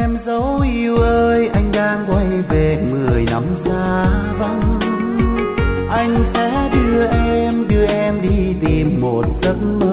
em dấu yêu ơi, anh đang quay về 10 năm xa vắng. Anh sẽ đưa em đi tìm một giấc mơ